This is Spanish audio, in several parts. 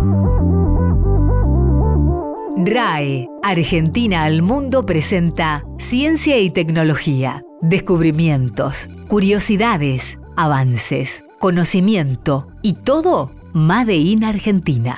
RAE, Argentina al Mundo presenta Ciencia y Tecnología, descubrimientos, curiosidades, avances, conocimiento y todo Made in Argentina.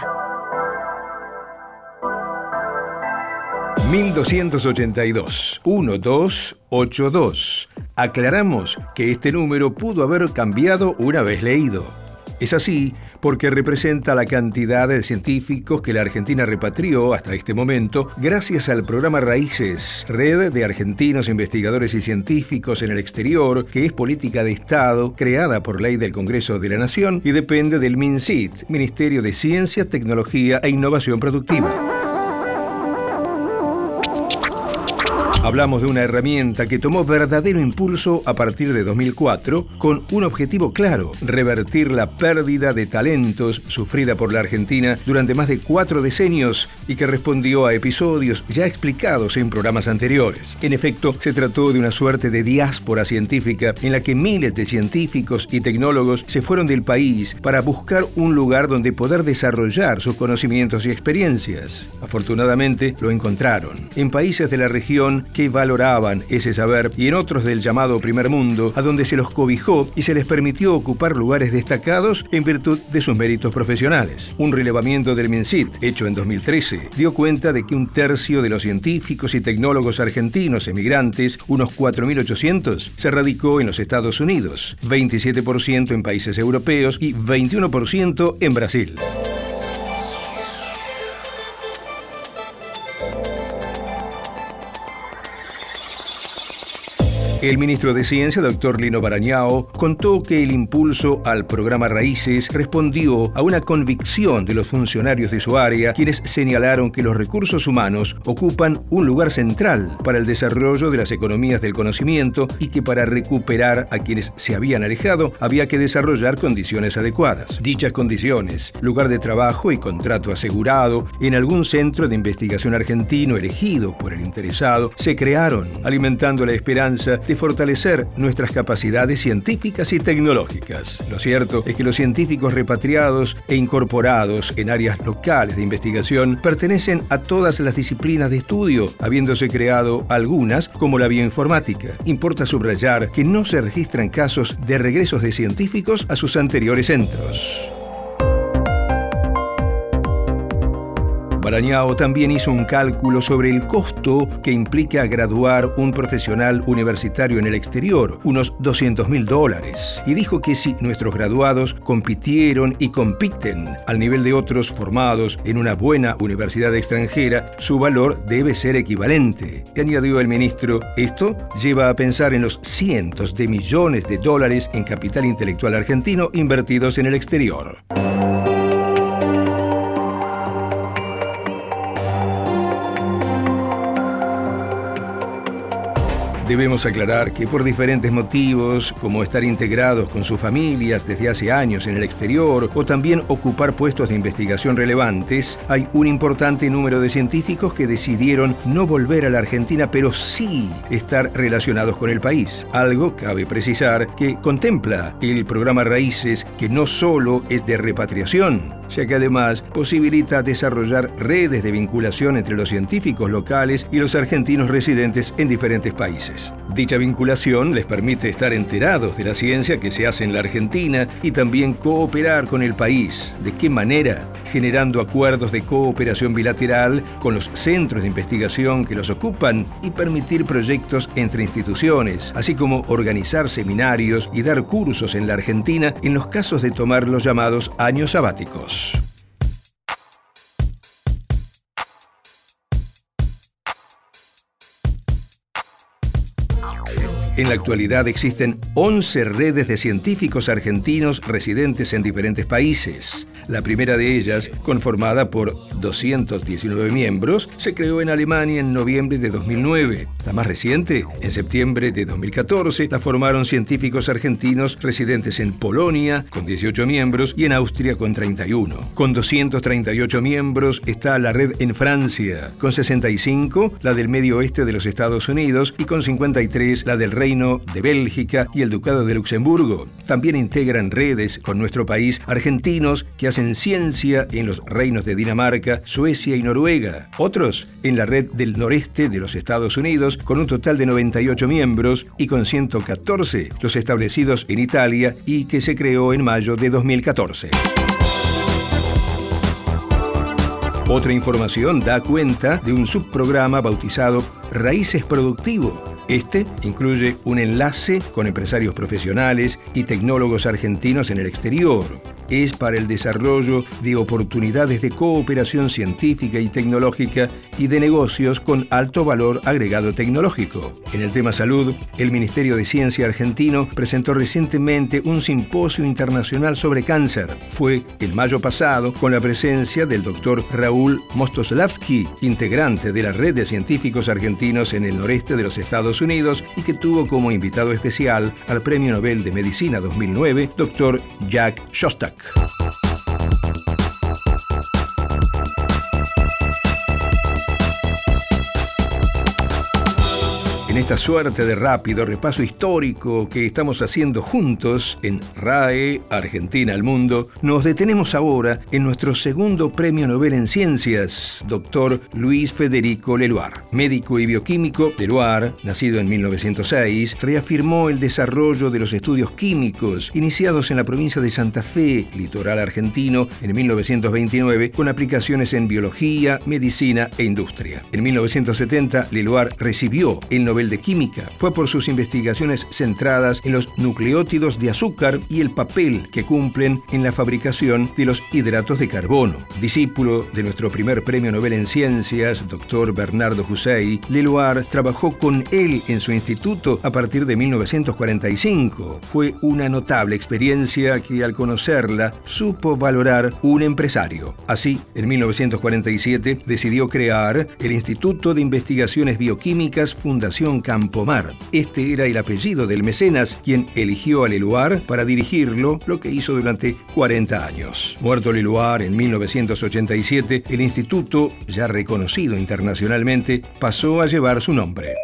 1282, 1282. Aclaramos que este número pudo haber cambiado una vez leído. Es así porque representa la cantidad de científicos que la Argentina repatrió hasta este momento gracias al programa Raíces, Red de Argentinos Investigadores y Científicos en el Exterior, que es política de Estado creada por ley del Congreso de la Nación y depende del MINCIT, Ministerio de Ciencia, Tecnología e Innovación Productiva. Hablamos de una herramienta que tomó verdadero impulso a partir de 2004 con un objetivo claro: revertir la pérdida de talentos sufrida por la Argentina durante más de 4 decenios y que respondió a episodios ya explicados en programas anteriores. En efecto, se trató de una suerte de diáspora científica en la que miles de científicos y tecnólogos se fueron del país para buscar un lugar donde poder desarrollar sus conocimientos y experiencias. Afortunadamente, lo encontraron en países de la región que valoraban ese saber y en otros del llamado primer mundo, a donde se los cobijó y se les permitió ocupar lugares destacados en virtud de sus méritos profesionales. Un relevamiento del MINCIT, hecho en 2013, dio cuenta de que 1/3 de los científicos y tecnólogos argentinos emigrantes, unos 4.800, se radicó en los Estados Unidos, 27% en países europeos y 21% en Brasil. El ministro de Ciencia, Dr. Lino Barañao, contó que el impulso al programa Raíces respondió a una convicción de los funcionarios de su área, quienes señalaron que los recursos humanos ocupan un lugar central para el desarrollo de las economías del conocimiento y que para recuperar a quienes se habían alejado había que desarrollar condiciones adecuadas. Dichas condiciones, lugar de trabajo y contrato asegurado en algún centro de investigación argentino elegido por el interesado, se crearon, alimentando la esperanza de fortalecer nuestras capacidades científicas y tecnológicas. Lo cierto es que los científicos repatriados e incorporados en áreas locales de investigación pertenecen a todas las disciplinas de estudio, habiéndose creado algunas como la bioinformática. Importa subrayar que no se registran casos de regresos de científicos a sus anteriores centros. Barañao también hizo un cálculo sobre el costo que implica graduar un profesional universitario en el exterior, unos $200.000, y dijo que si nuestros graduados compitieron y compiten al nivel de otros formados en una buena universidad extranjera, su valor debe ser equivalente. Y añadió el ministro, esto lleva a pensar en los cientos de millones de dólares en capital intelectual argentino invertidos en el exterior. Debemos aclarar que por diferentes motivos, como estar integrados con sus familias desde hace años en el exterior o también ocupar puestos de investigación relevantes, hay un importante número de científicos que decidieron no volver a la Argentina, pero sí estar relacionados con el país. Algo, cabe precisar, que contempla el programa Raíces, que no solo es de repatriación, ya que además posibilita desarrollar redes de vinculación entre los científicos locales y los argentinos residentes en diferentes países. Dicha vinculación les permite estar enterados de la ciencia que se hace en la Argentina y también cooperar con el país. ¿De qué manera? Generando acuerdos de cooperación bilateral con los centros de investigación que los ocupan y permitir proyectos entre instituciones, así como organizar seminarios y dar cursos en la Argentina en los casos de tomar los llamados años sabáticos. En la actualidad existen 11 redes de científicos argentinos residentes en diferentes países. La primera de ellas, conformada por 219 miembros, se creó en Alemania en noviembre de 2009. La más reciente, en septiembre de 2014, la formaron científicos argentinos residentes en Polonia, con 18 miembros, y en Austria, con 31. Con 238 miembros está la red en Francia, con 65 la del medio oeste de los Estados Unidos y con 53 la del Reino de Bélgica y el Ducado de Luxemburgo. También integran redes con nuestro país argentinos que especialistas en ciencia en los reinos de Dinamarca, Suecia y Noruega. Otros en la red del noreste de los Estados Unidos, con un total de 98 miembros, y con 114 los establecidos en Italia y que se creó en mayo de 2014. Otra información da cuenta de un subprograma bautizado Raíces Productivo. Este incluye un enlace con empresarios profesionales y tecnólogos argentinos en el exterior. Es para el desarrollo de oportunidades de cooperación científica y tecnológica y de negocios con alto valor agregado tecnológico. En el tema salud, el Ministerio de Ciencia argentino presentó recientemente un simposio internacional sobre cáncer. Fue en mayo pasado con la presencia del doctor Raúl Mostoslavsky, integrante de la red de científicos argentinos en el noreste de los Estados Unidos y que tuvo como invitado especial al Premio Nobel de Medicina 2009, doctor Jack Szostak. En esta suerte de rápido repaso histórico que estamos haciendo juntos en RAE, Argentina al Mundo, nos detenemos ahora en nuestro segundo Premio Nobel en Ciencias, doctor Luis Federico Leloir. Médico y bioquímico, Leloir, nacido en 1906, reafirmó el desarrollo de los estudios químicos iniciados en la provincia de Santa Fe, litoral argentino, en 1929, con aplicaciones en biología, medicina e industria. En 1970, Leloir recibió el Nobel de Química. Fue por sus investigaciones centradas en los nucleótidos de azúcar y el papel que cumplen en la fabricación de los hidratos de carbono. Discípulo de nuestro primer Premio Nobel en Ciencias, doctor Bernardo Hussein, Leloir trabajó con él en su instituto a partir de 1945. Fue una notable experiencia que, al conocerla, supo valorar un empresario. Así, en 1947 decidió crear el Instituto de Investigaciones Bioquímicas Fundación Campomar. Este era el apellido del mecenas, quien eligió a Leloir para dirigirlo, lo que hizo durante 40 años. Muerto Leloir en 1987, el instituto, ya reconocido internacionalmente, pasó a llevar su nombre.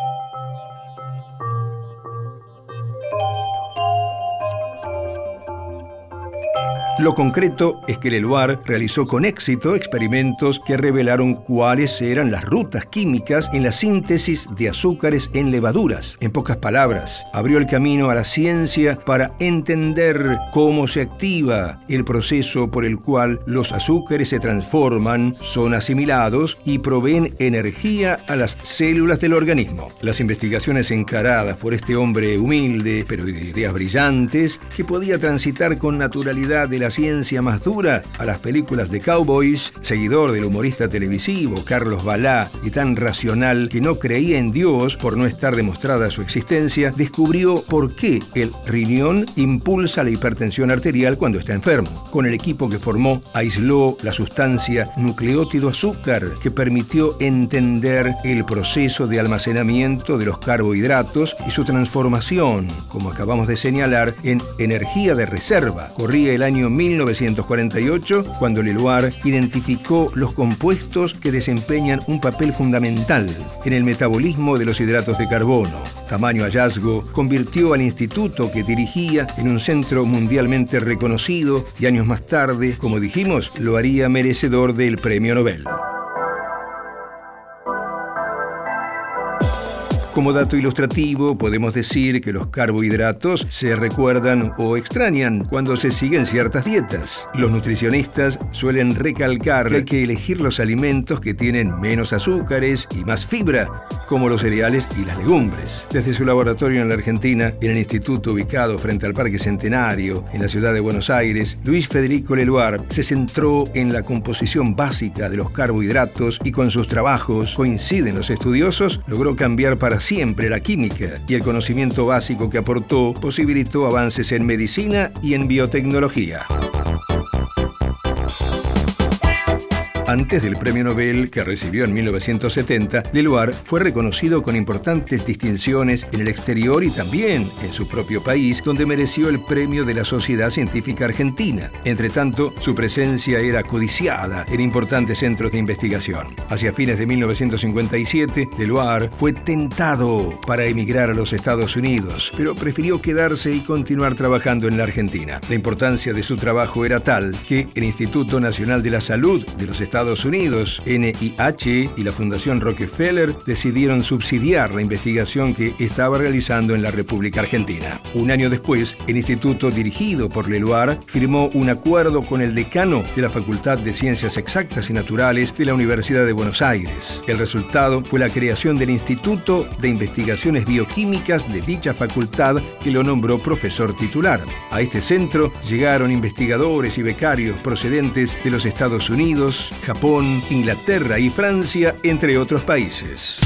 Lo concreto es que Leloir realizó con éxito experimentos que revelaron cuáles eran las rutas químicas en la síntesis de azúcares en levaduras. En pocas palabras, abrió el camino a la ciencia para entender cómo se activa el proceso por el cual los azúcares se transforman, son asimilados y proveen energía a las células del organismo. Las investigaciones encaradas por este hombre humilde, pero de ideas brillantes, que podía transitar con naturalidad de la ciencia más dura a las películas de cowboys, seguidor del humorista televisivo Carlos Balá y tan racional que no creía en Dios por no estar demostrada su existencia, descubrió por qué el riñón impulsa la hipertensión arterial cuando está enfermo. Con el equipo que formó, aisló la sustancia nucleótido azúcar que permitió entender el proceso de almacenamiento de los carbohidratos y su transformación, como acabamos de señalar, en energía de reserva. Corría el año 1948, cuando Leloir identificó los compuestos que desempeñan un papel fundamental en el metabolismo de los hidratos de carbono. Tamaño hallazgo convirtió al instituto que dirigía en un centro mundialmente reconocido y años más tarde, como dijimos, lo haría merecedor del Premio Nobel. Como dato ilustrativo, podemos decir que los carbohidratos se recuerdan o extrañan cuando se siguen ciertas dietas. Los nutricionistas suelen recalcar que hay que elegir los alimentos que tienen menos azúcares y más fibra, como los cereales y las legumbres. Desde su laboratorio en la Argentina, en el instituto ubicado frente al Parque Centenario, en la ciudad de Buenos Aires, Luis Federico Leloir se centró en la composición básica de los carbohidratos y con sus trabajos, coinciden los estudiosos, logró cambiar para siempre la química, y el conocimiento básico que aportó posibilitó avances en medicina y en biotecnología. Antes del premio Nobel que recibió en 1970, Leloir fue reconocido con importantes distinciones en el exterior y también en su propio país, donde mereció el premio de la Sociedad Científica Argentina. Entre tanto, su presencia era codiciada en importantes centros de investigación. Hacia fines de 1957, Leloir fue tentado para emigrar a los Estados Unidos, pero prefirió quedarse y continuar trabajando en la Argentina. La importancia de su trabajo era tal que el Instituto Nacional de la Salud de los Estados Unidos, NIH, y la Fundación Rockefeller decidieron subsidiar la investigación que estaba realizando en la República Argentina. Un año después, el instituto dirigido por Leloir firmó un acuerdo con el decano de la Facultad de Ciencias Exactas y Naturales de la Universidad de Buenos Aires. El resultado fue la creación del Instituto de Investigaciones Bioquímicas de dicha facultad, que lo nombró profesor titular. A este centro llegaron investigadores y becarios procedentes de los Estados Unidos, Japón, Inglaterra y Francia, entre otros países.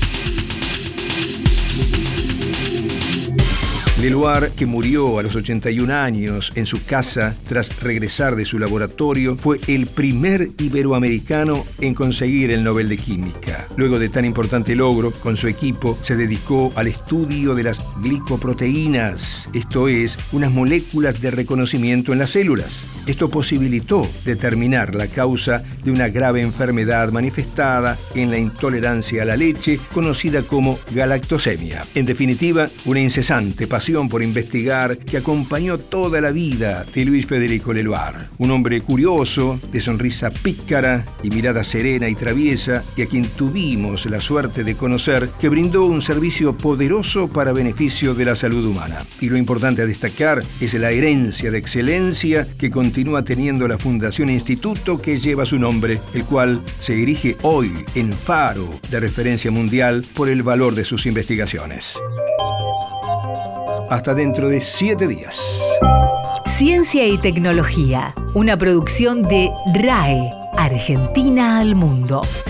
Leloir, que murió a los 81 años en su casa tras regresar de su laboratorio, fue el primer iberoamericano en conseguir el Nobel de Química. Luego de tan importante logro, con su equipo se dedicó al estudio de las glicoproteínas, esto es, unas moléculas de reconocimiento en las células. Esto posibilitó determinar la causa de una grave enfermedad manifestada en la intolerancia a la leche, conocida como galactosemia. En definitiva, una incesante pasión por investigar que acompañó toda la vida de Luis Federico Leloir. Un hombre curioso, de sonrisa pícara y mirada serena y traviesa, y a quien tuvimos la suerte de conocer, que brindó un servicio poderoso para beneficio de la salud humana. Y lo importante a destacar es la herencia de excelencia que continúa teniendo la Fundación Instituto que lleva su nombre, el cual se erige hoy en faro de referencia mundial por el valor de sus investigaciones. Hasta dentro de 7 días. Ciencia y Tecnología, una producción de RAE, Argentina al Mundo.